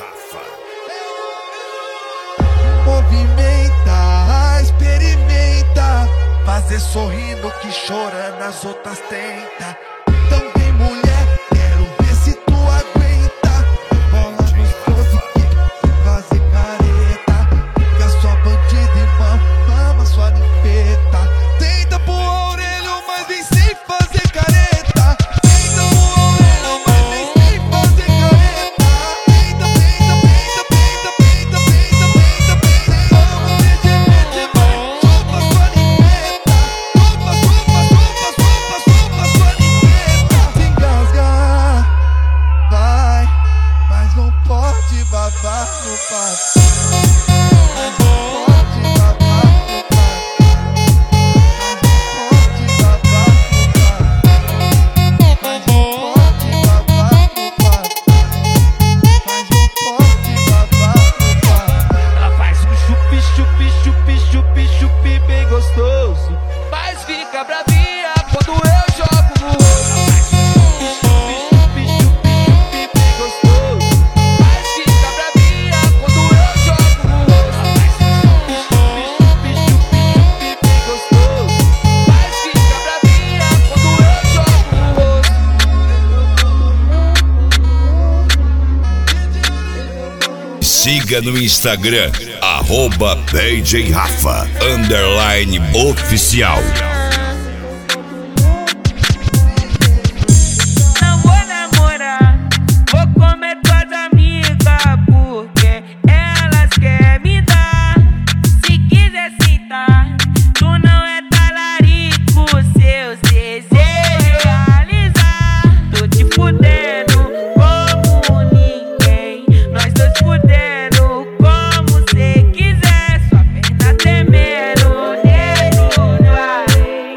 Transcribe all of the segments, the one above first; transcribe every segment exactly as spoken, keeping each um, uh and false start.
Rafa. Movimenta, experimenta, fazer sorrindo que chora nas outras tenta. Então vem mulher, quero ver se tu aguenta. Bola nos close que fazer careta. Fica sua bandida e mama, mama sua limpeta. Tenta pro orelho, mas vem sem fazer careta. Tenta pro orelho, mas vem sem fazer careta. Tenta, tenta, tenta, tenta, tenta, tenta, tenta, tenta. Vamos, mete, mete, vai, chupa sua limpeta. Chupa, chupa, chupa, chupa, chupa sua limpeta. Se engasgar, vai, mas não pode babar no papo. Mas não pode babar no papo. Mas não pode babar no papo. Mas não pode babar no papo. Mas não pode babar no papo. Ela faz um chupi, chupi, chupi, chupi, chupi bem gostoso, mas fica bravinha quando eu jogo no rosto. Ela faz um chupi, chupi, chupi, chupi bem gostoso, mas fica bravinha quando eu jogo no rosto. Ela faz um chupi, chupi, chupi, chupi bem gostoso, mas fica bravinha quando eu jogo no rosto. Siga no Instagram, arroba D J Rafa, underline oficial. Não vou namorar, vou comer tuas amigas, porque elas querem me dar. Se quiser sentar, tu não é talarico, seus desejos realizar. Tô te fudendo como ninguém, nós dois fudendo como cê quiser. Sua perna tremendo, nego vai.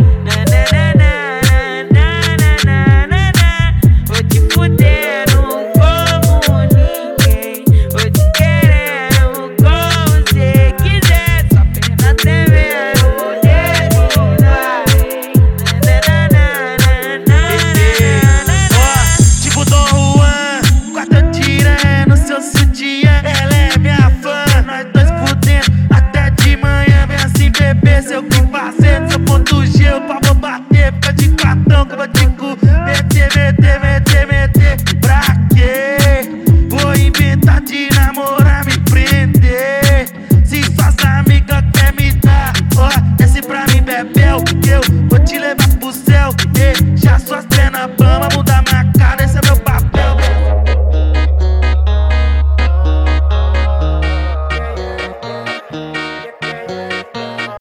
Nananana, vou te fudendo como ninguém, vou te querendo como cê quiser. Sua perna tremendo, nego vai. Tipo Dom Juan, quarta tirando seu sutiã. Ela é minha fã, nós dois fudendo até de manhã. Vem assim, bebê, seu que fazendo, seu ponto G, o pau vou bater. Fica de quatão que eu vou te cu. Meter, meter, meter, meter. Pra quê? Vou inventar de namorar, me prender. Se suas amigas quer me dar, ó, desce pra mim, bebel, que eu vou te levar pro céu. Deixa suas